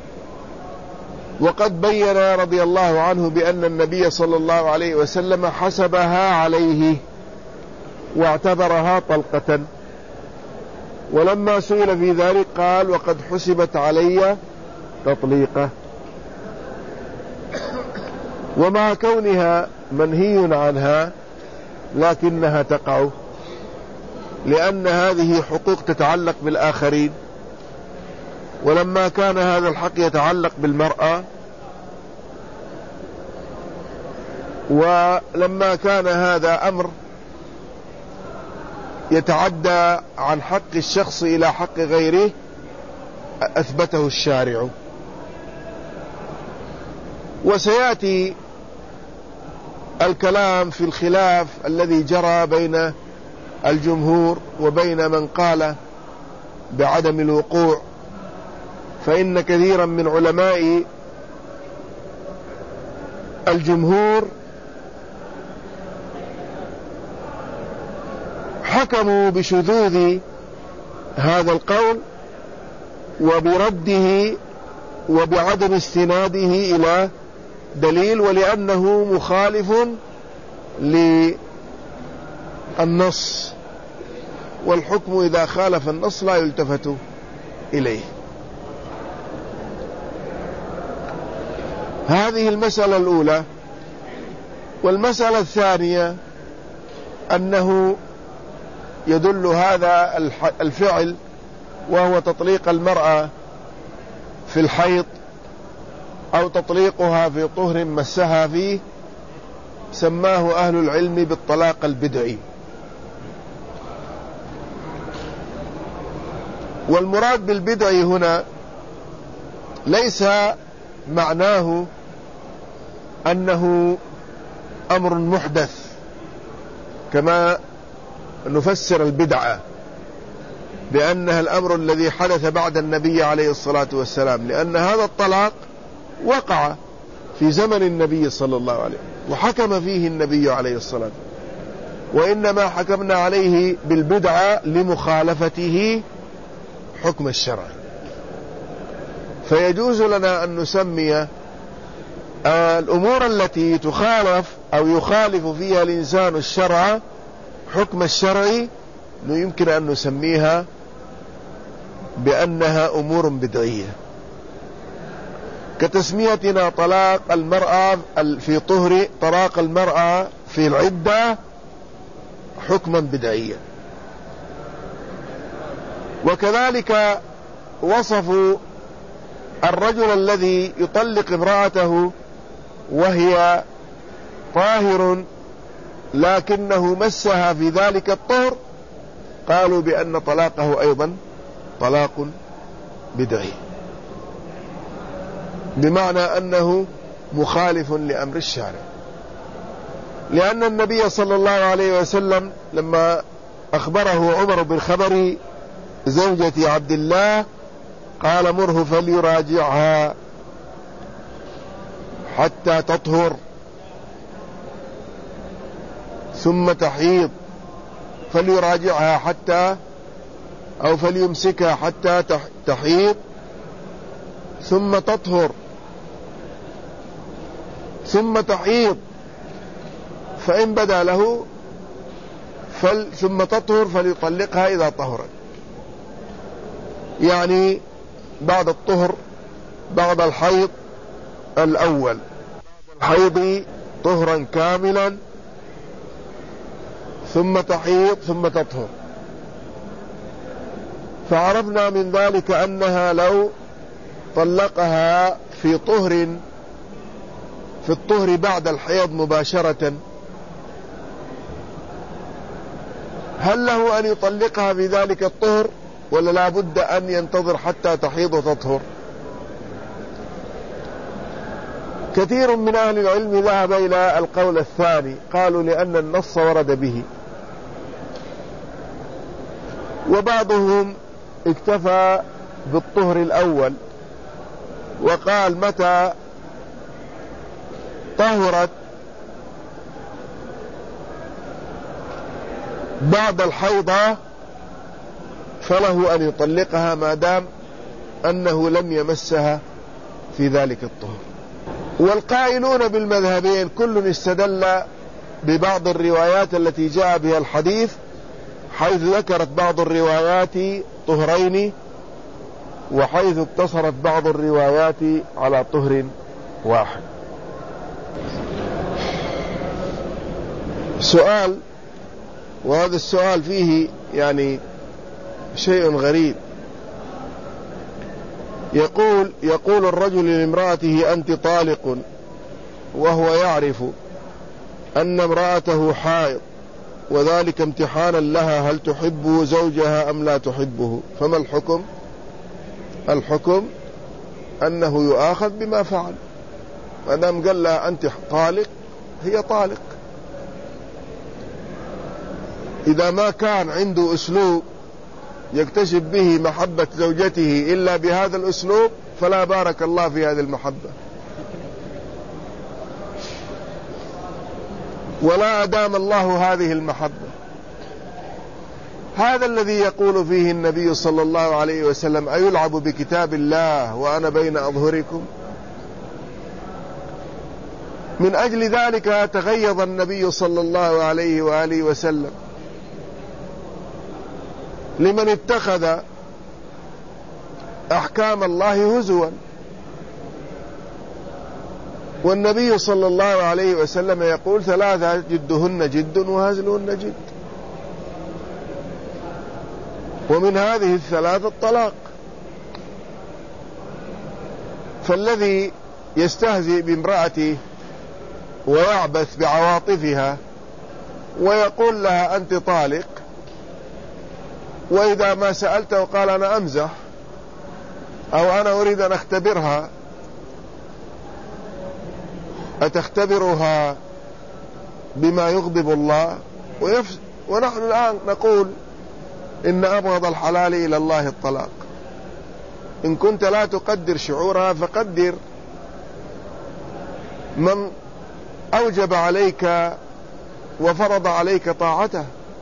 وقد بين رضي الله عنه بأن النبي صلى الله عليه وسلم حسبها عليه واعتبرها طلقة، ولما سئل في ذلك قال: وقد حسبت علي تطليقة. ومع كونها منهي عنها لكنها تقع، لأن هذه حقوق تتعلق بالآخرين، ولما كان هذا الحق يتعلق بالمرأة، ولما كان هذا أمر يتعدى عن حق الشخص إلى حق غيره، أثبته الشارع. وسيأتي الكلام في الخلاف الذي جرى بين الجمهور وبين من قال بعدم الوقوع، فإن كثيرا من علماء الجمهور حكموا بشذوذ هذا القول وبرده وبعدم استناده إلى دليل، ولأنه مخالف للنص، والحكم إذا خالف النص لا يلتفت إليه. هذه المسألة الأولى. والمسألة الثانية أنه يدل هذا الفعل وهو تطليق المرأة في الحيض أو تطليقها في طهر مسها فيه، سماه أهل العلم بالطلاق البدعي. والمراد بالبدعي هنا ليس معناه أنه أمر محدث كما نفسر البدعة بأنها الأمر الذي حدث بعد النبي عليه الصلاة والسلام، لأن هذا الطلاق وقع في زمن النبي صلى الله عليه وسلم وحكم فيه النبي عليه الصلاة والسلام، وإنما حكمنا عليه بالبدعة لمخالفته حكم الشرع. فيجوز لنا أن نسمي الأمور التي تخالف أو يخالف فيها الإنسان الشرع حكم الشرعي يمكن أن نسميها بأنها أمور بدعية، كتسميتنا طلاق المرأة في طهر، طلاق المرأة في العدة حكما بدعيا. وكذلك وصفوا الرجل الذي يطلق امرأته وهي طاهر لكنه مسها في ذلك الطهر، قالوا بأن طلاقه أيضا طلاق بدعي، بمعنى أنه مخالف لأمر الشارع. لأن النبي صلى الله عليه وسلم لما أخبره عمر بالخبر زوجة عبد الله قال مره فليراجعها حتى تطهر ثم تحيض، فليراجعها حتى أو فليمسكها حتى تحيض ثم تطهر ثم تحيض، فإن بدا له فل ثم تطهر فليطلقها إذا طهرت، يعني بعد الطهر بعد الحيض الأول، الحيض طهرا كاملا ثم تحيض ثم تطهر. فعرفنا من ذلك أنها لو طلقها في طهر في الطهر بعد الحيض مباشرة، هل له أن يطلقها في ذلك الطهر ولا لا بد أن ينتظر حتى تحيض وتطهر؟ كثير من أهل العلم ذهب إلى القول الثاني، قالوا لأن النص ورد به، وبعضهم اكتفى بالطهر الأول وقال متى طهرت بعد الحيضة فله أن يطلقها ما دام أنه لم يمسها في ذلك الطهر. والقائلون بالمذهبين كل استدل ببعض الروايات التي جاء بها الحديث، حيث ذكرت بعض الروايات طهرين وحيث اقتصرت بعض الروايات على طهر واحد. سؤال، وهذا السؤال فيه يعني شيء غريب. يقول يقول الرجل لامرأته أنت طالق، وهو يعرف أن امرأته حائض، وذلك امتحانا لها هل تحب زوجها أم لا تحبه، فما الحكم؟ الحكم أنه يؤاخذ بما فعل، ما دام قال لها أنت طالق هي طالق. إذا ما كان عنده أسلوب يكتسب به محبة زوجته إلا بهذا الأسلوب فلا بارك الله في هذه المحبة، ولا أدام الله هذه المحبة. هذا الذي يقول فيه النبي صلى الله عليه وسلم أيلعب بكتاب الله وأنا بين أظهركم؟ من أجل ذلك تغيظ النبي صلى الله عليه وآله وسلم لمن اتخذ أحكام الله هزوا. والنبي صلى الله عليه وسلم يقول ثلاثة جدهن جد وهزلهن جد، ومن هذه الثلاث الطلاق. فالذي يستهزئ بامرأته ويعبث بعواطفها ويقول لها أنت طالق، وإذا ما سألته قال أنا أمزح أو أنا أريد أن أختبرها، أتختبرها بما يغضب الله؟ ويفس ونحن الآن نقول إن أبغض الحلال إلى الله الطلاق. إن كنت لا تقدر شعورها فقدر من أوجب عليك وفرض عليك طاعته.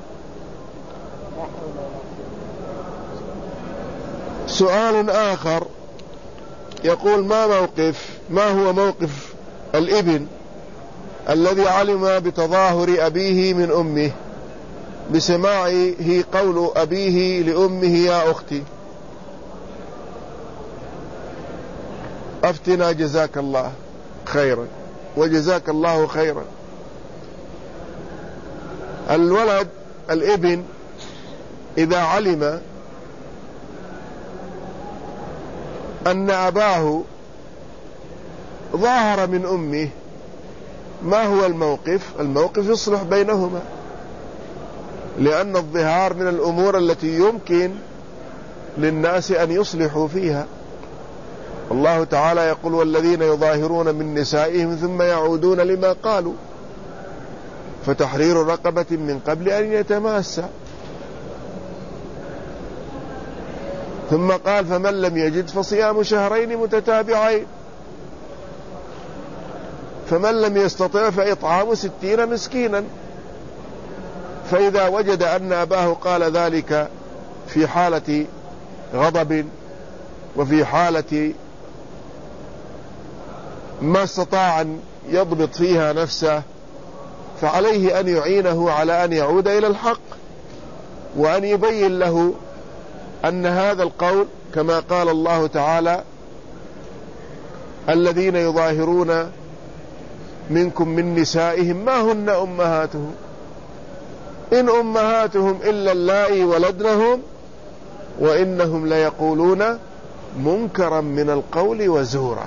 سؤال آخر يقول ما موقف ما هو موقف الابن الذي علم بتظاهر أبيه من أمه بسماعه قول أبيه لأمه يا أختي؟ أفتنا جزاك الله خيرا وجزاك الله خيرا. الولد الابن إذا علم أن أباه ظاهر من أمه ما هو الموقف؟ الموقف يصلح بينهما، لأن الظهار من الأمور التي يمكن للناس أن يصلحوا فيها. الله تعالى يقول والذين يظاهرون من نسائهم ثم يعودون لما قالوا فتحرير رقبة من قبل أن يتماسا. ثم قال فمن لم يجد فصيام شهرين متتابعين، فمن لم يستطع فإطعام ستين مسكينا. فإذا وجد أن أباه قال ذلك في حالة غضب وفي حالة ما استطاع أن يضبط فيها نفسه، فعليه أن يعينه على أن يعود إلى الحق، وأن يبين له أن هذا القول كما قال الله تعالى الذين يظاهرون منكم من نسائهم ما هن أمهاتهم إن أمهاتهم إلا اللائي ولدنهم وإنهم ليقولون منكرا من القول وزورا.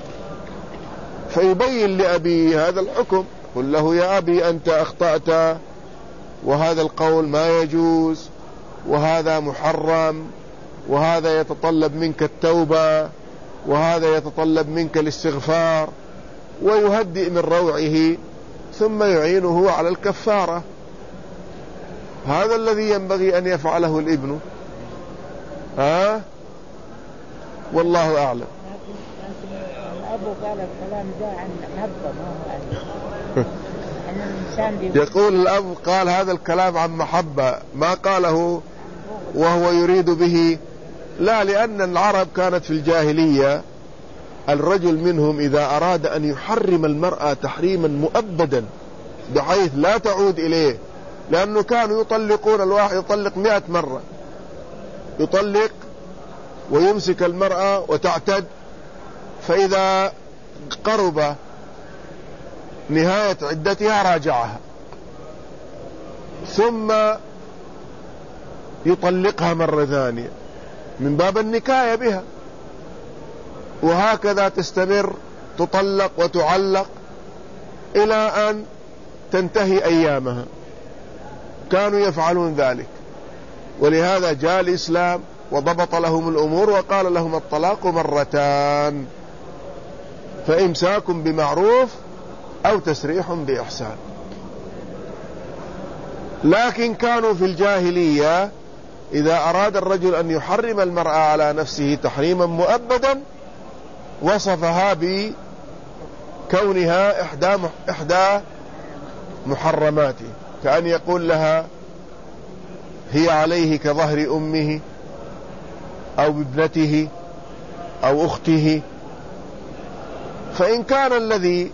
فيبين لأبيه هذا الحكم، قل له يا أبي أنت أخطأت وهذا القول ما يجوز وهذا محرم وهذا يتطلب منك التوبة وهذا يتطلب منك الاستغفار، ويهدئ من روعه ثم يعينه على الكفارة. هذا الذي ينبغي أن يفعله الابن. ها والله أعلم. الأب قال الكلام ده عن محبة ما هو عن يقول الأب قال هذا الكلام عن محبة ما قاله وهو يريد به، لا، لأن العرب كانت في الجاهلية الرجل منهم إذا أراد أن يحرم المرأة تحريما مؤبدا بحيث لا تعود إليه، لأنه كانوا يطلقون الواحد يطلق مئة مرة، يطلق ويمسك المرأة وتعتد، فإذا قرب نهاية عدتها راجعها ثم يطلقها مرة ثانية من باب النكاية بها، وهكذا تستمر تطلق وتعلق إلى أن تنتهي أيامها. كانوا يفعلون ذلك، ولهذا جاء الإسلام وضبط لهم الأمور وقال لهم الطلاق مرتان، فإمساك بمعروف أو تسريح بإحسان. لكن كانوا في الجاهلية إذا أراد الرجل أن يحرم المرأة على نفسه تحريما مؤبدا وصفها بكونها إحدى إحدى محرماته، كأن يقول لها هي عليه كظهر أمه أو ابنته أو أخته. فإن كان الذي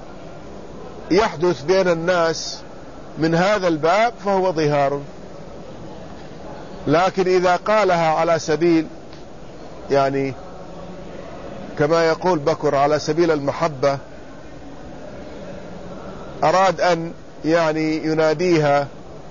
يحدث بين الناس من هذا الباب فهو ظهار، لكن إذا قالها على سبيل يعني كما يقول بكر على سبيل المحبة، أراد أن يعني يناديها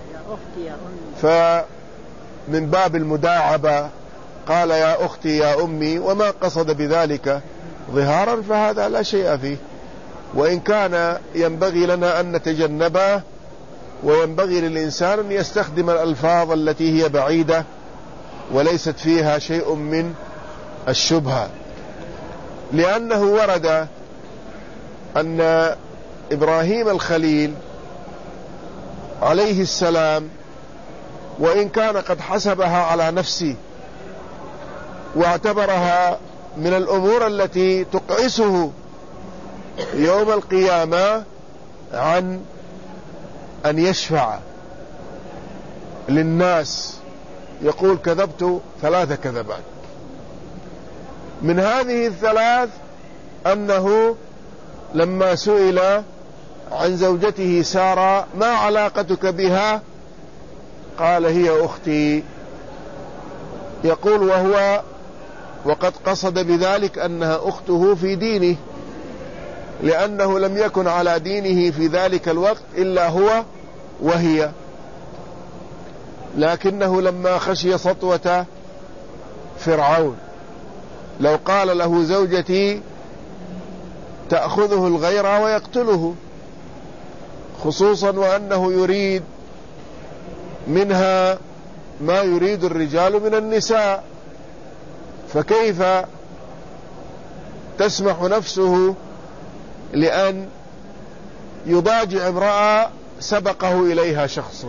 فمن باب المداعبة قال يا أختي يا أمي وما قصد بذلك ظهارا، فهذا لا شيء فيه. وإن كان ينبغي لنا أن نتجنبه، وينبغي للإنسان أن يستخدم الألفاظ التي هي بعيدة وليست فيها شيء من الشبهة، لأنه ورد أن إبراهيم الخليل عليه السلام وإن كان قد حسبها على نفسه واعتبرها من الأمور التي تقعسه يوم القيامة عن أن يشفع للناس، يقول كذبت ثلاث كذبات. من هذه الثلاث أنه لما سئل عن زوجته سارة ما علاقتك بها قال هي أختي، يقول وهو وقد قصد بذلك أنها أخته في دينه، لأنه لم يكن على دينه في ذلك الوقت إلا هو وهي، لكنه لما خشي سطوة فرعون لو قال له زوجتي تأخذه الغيرة ويقتله، خصوصا وأنه يريد منها ما يريد الرجال من النساء، فكيف تسمح نفسه لأن يضاجع امرأة سبقه إليها شخص؟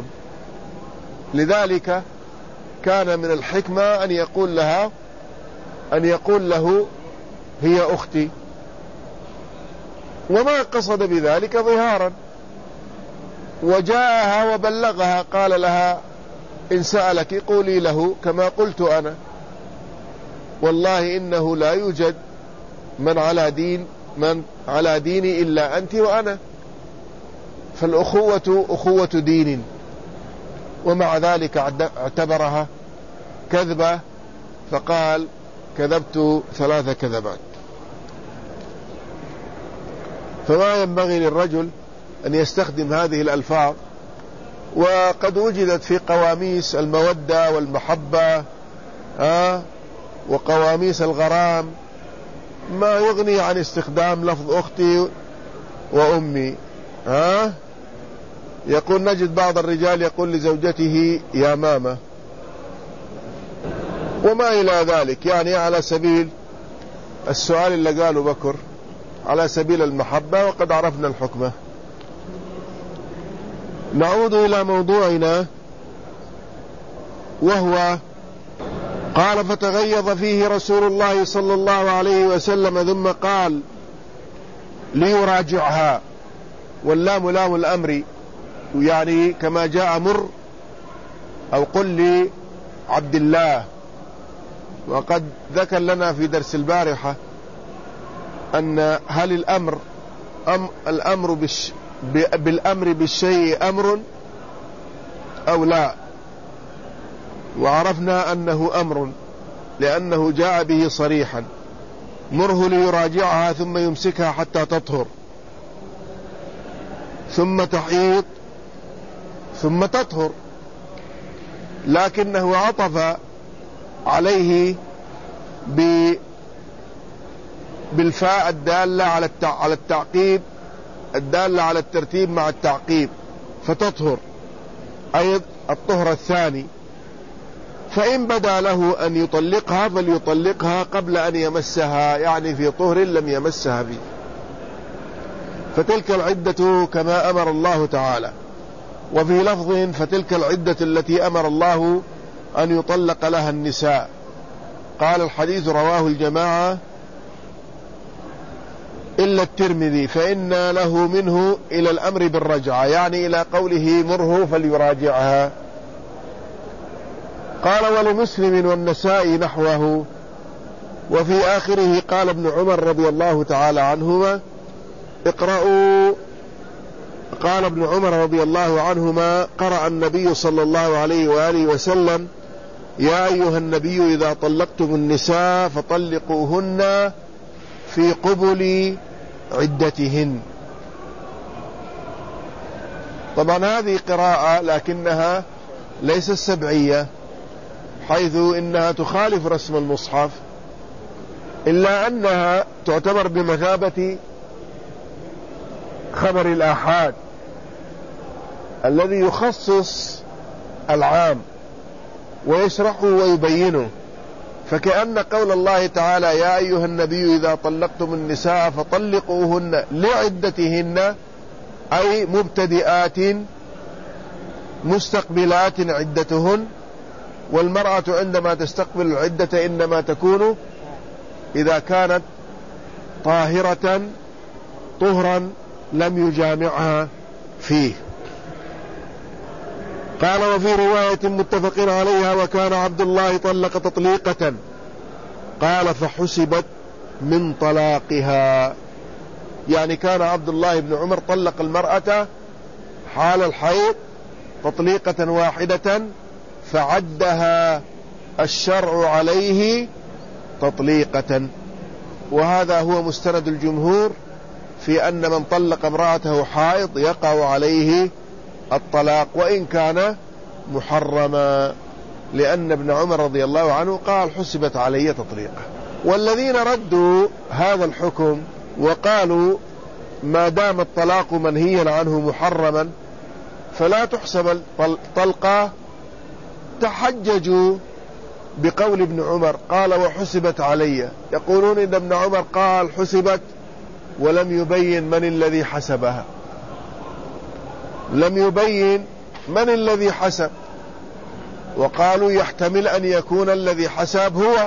لذلك كان من الحكمة أن يقول لها أن يقول له هي أختي، وما قصد بذلك ظهارا. وجاءها وبلغها قال لها إن سألك قولي له كما قلت أنا، والله إنه لا يوجد من على دين من على ديني إلا أنت وأنا، فالأخوة أخوة دين. ومع ذلك اعتبرها كذبة فقال كذبت ثلاث كذبات. فما ينبغي للرجل أن يستخدم هذه الألفاظ، وقد وجدت في قواميس المودة والمحبة آه وقواميس الغرام ما يغني عن استخدام لفظ أختي وأمي. آه يقول نجد بعض الرجال يقول لزوجته يا ماما وما إلى ذلك، يعني على سبيل السؤال اللي قاله بكر على سبيل المحبة، وقد عرفنا الحكمة. نعود إلى موضوعنا، وهو قال فتغيظ فيه رسول الله صلى الله عليه وسلم ثم قال ليراجعها، واللام لام الأمر، يعني كما جاء مر أو قل لي عبد الله. وقد ذكر لنا في درس البارحة أن هل الأمر أم الأمر بالش بالأمر بالشيء أمر أو لا، وعرفنا أنه أمر لأنه جاء به صريحا، مره ليراجعها ثم يمسكها حتى تطهر ثم تحيض ثم تطهر، لكنه عطف عليه بالفاء الدالة على التعقيب، الدالة على الترتيب مع التعقيب، فتطهر أي الطهر الثاني. فإن بدا له أن يطلقها فليطلقها قبل أن يمسها، يعني في طهر لم يمسها فيه، فتلك العدة كما أمر الله تعالى. وفي لفظ فتلك العدة التي أمر الله أن يطلق لها النساء. قال الحديث رواه الجماعة إلا الترمذي، فإن له منه إلى الأمر بالرجعة، يعني إلى قوله مره فليراجعها. قال ولمسلم والنسائي نحوه. وفي آخره قال ابن عمر رضي الله تعالى عنهما اقرأوا قال ابن عمر رضي الله عنهما قرأ النبي صلى الله عليه وآله وسلم يا أيها النبي إذا طلقتم النساء فطلقوهن في قبل عدتهن. طبعا هذه قراءة لكنها ليست سبعية، حيث إنها تخالف رسم المصحف، إلا أنها تعتبر بمثابة خبر الآحاد الذي يخصص العام ويشرحه ويبينه. فكأن قول الله تعالى يا أيها النبي إذا طلقتم النساء فطلقوهن لعدتهن أي مبتدئات مستقبلات عدتهن، والمرأة عندما تستقبل العدة إنما تكون إذا كانت طاهرة طهرا لم يجامعها فيه. قال وفي رواية متفق عليها وكان عبد الله طلق تطليقة، قال فحسبت من طلاقها، يعني كان عبد الله بن عمر طلق المرأة حال الحيض تطليقة واحدة فعدها الشرع عليه تطليقة. وهذا هو مستند الجمهور في أن من طلق امرأته حائض يقع عليه الطلاق وإن كان محرما، لأن ابن عمر رضي الله عنه قال حسبت علي تطليقة. والذين ردوا هذا الحكم وقالوا ما دام الطلاق منهيا عنه محرما فلا تحسب الطلقة تحججوا بقول ابن عمر قال وحسبت علي، يقولون إن ابن عمر قال حسبت ولم يبين من الذي حسبها، لم يبين من الذي حسب، وقالوا يحتمل أن يكون الذي حسب هو،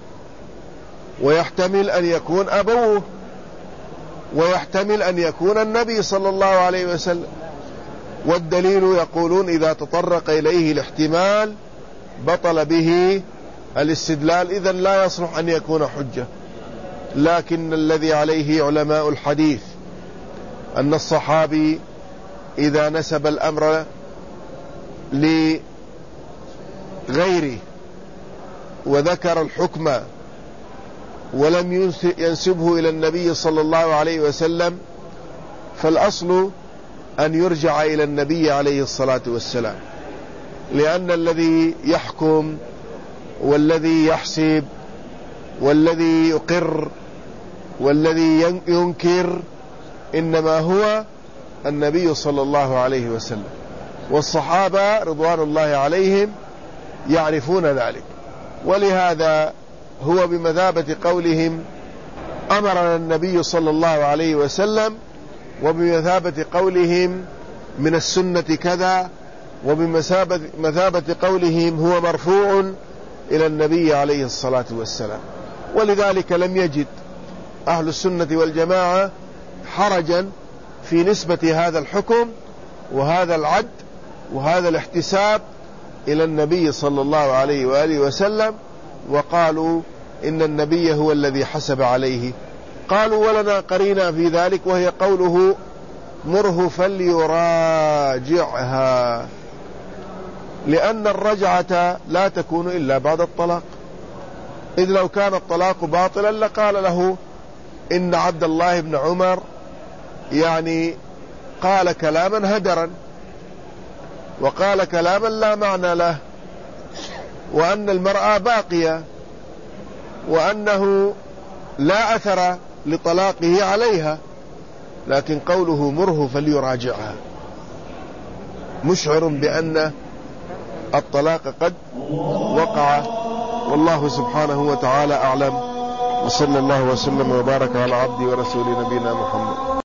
ويحتمل أن يكون أبوه، ويحتمل أن يكون النبي صلى الله عليه وسلم. والدليل يقولون إذا تطرق إليه الاحتمال بطل به الاستدلال، إذن لا يصلح أن يكون حجة. لكن الذي عليه علماء الحديث أن الصحابي إذا نسب الأمر لغيره وذكر الحكم ولم ينسبه إلى النبي صلى الله عليه وسلم فالأصل أن يرجع إلى النبي عليه الصلاة والسلام، لأن الذي يحكم والذي يحسب والذي يقر والذي ينكر إنما هو النبي صلى الله عليه وسلم، والصحابة رضوان الله عليهم يعرفون ذلك. ولهذا هو بمثابة قولهم أمرنا النبي صلى الله عليه وسلم، وبمثابة قولهم من السنة كذا، وبمثابة قولهم هو مرفوع إلى النبي عليه الصلاة والسلام. ولذلك لم يجد أهل السنة والجماعة حرجا في نسبة هذا الحكم وهذا العد وهذا الاحتساب إلى النبي صلى الله عليه وآله وسلم، وقالوا إن النبي هو الذي حسب عليه. قالوا ولنا قرينا في ذلك وهي قوله مره فليراجعها، لأن الرجعة لا تكون إلا بعد الطلاق، إذ لو كان الطلاق باطلا لقال له إن عبد الله بن عمر يعني قال كلاما هدرا، وقال كلاما لا معنى له، وأن المرأة باقية، وأنه لا أثر لطلاقه عليها، لكن قوله مره فليراجعها مشعر بأن الطلاق قد وقع. والله سبحانه وتعالى أعلم، وصلى الله وسلم وبارك على عبده ورسوله نبينا محمد.